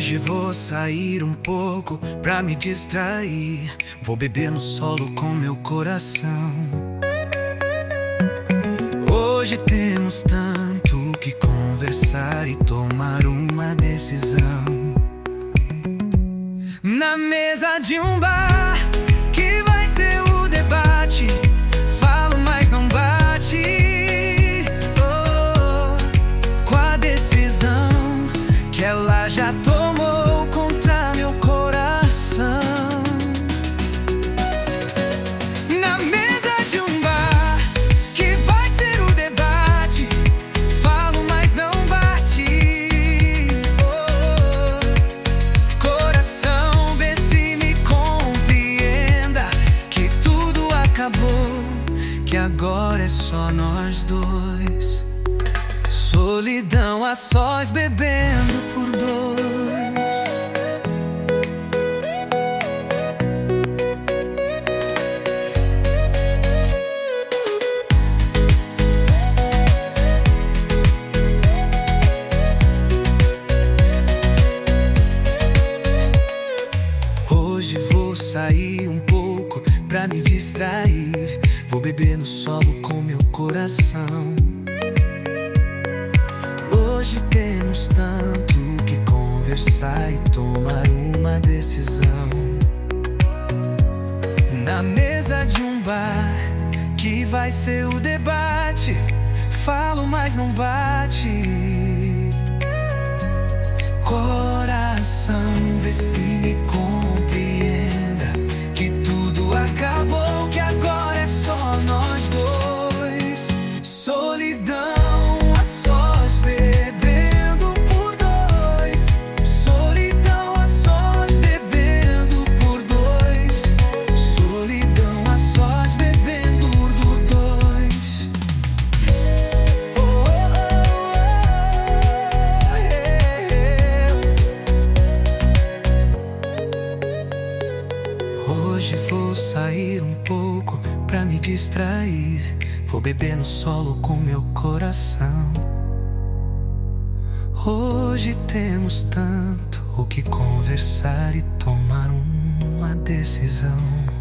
Hoje vou sair um pouco pra me distrair. Vou beber no solo com meu coração. Hoje temos tanto que conversar e tomar uma decisão. Na mesa de um bar, que vai ser o debate. Falo, mas não bate. Com a decisão que ela já tomou contra meu coração. Na mesa de um bar, que vai ser o debate. Falo, mas não bate. Coração, vê se me compreenda, que tudo acabou, que agora é só nós dois. Solidão a sós, bebendo por dois. Hoje vou sair um pouco pra me distrair. Vou beber no solo com meu coração. Hoje temos tanto que conversar e tomar uma decisão. Na mesa de um bar, que vai ser o debate. Falo, mas não bate. Coração, vê se me compreenda, que tudo acabou, que agora é só nós dois. Solidão a sós, bebendo por dois. Solidão a sós, bebendo por dois. Solidão a sós, bebendo por dois. Hoje vou sair um pouco pra me distrair. Vou beber no solo com meu coração. Hoje temos tanto o que conversar e tomar uma decisão.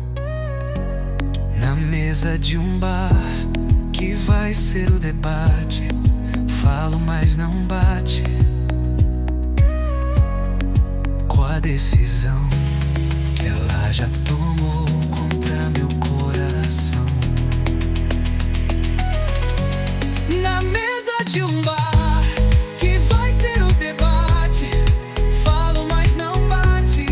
Na mesa de um bar, que vai ser o debate. Falo, mas não bate. Com a decisão que ela já tomou contra meu coração. Na mesa de um bar, que vai ser o debate. Falo, mas não bate.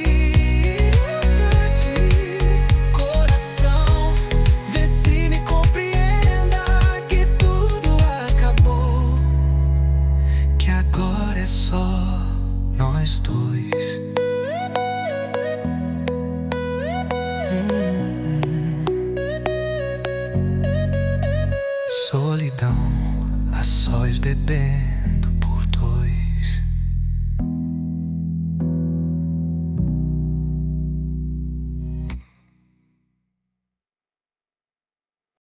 Coração, vê se me compreenda, que tudo acabou, que agora é só nós dois. Solidão a sós, bebendo